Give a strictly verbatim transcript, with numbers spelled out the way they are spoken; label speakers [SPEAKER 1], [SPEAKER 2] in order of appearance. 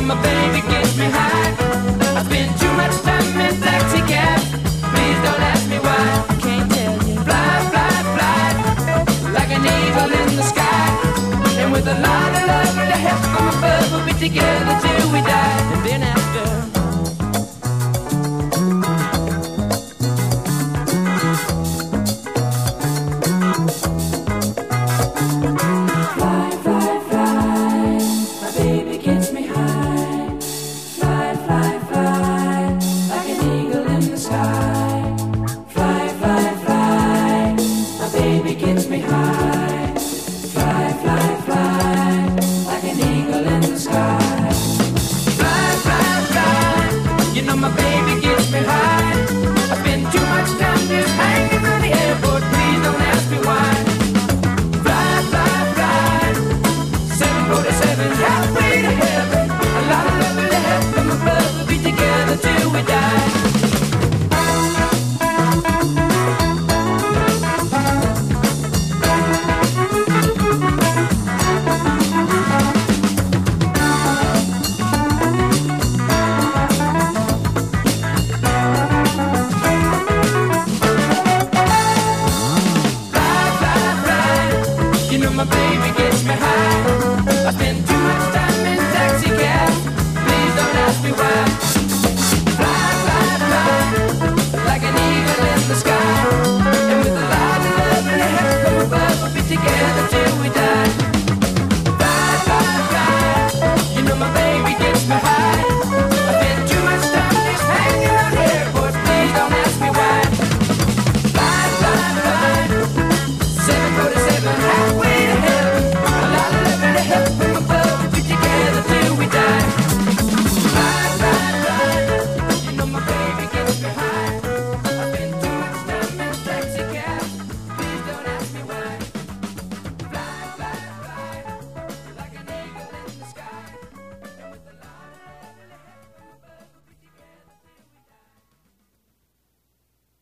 [SPEAKER 1] my baby gets me high. I spend too much time in taxi cabs. Please don't ask me why. I can't tell you. Fly, fly, fly, like an eagle in the sky. And with a lot of love and a help from above, we'll be together till we die. And then after seven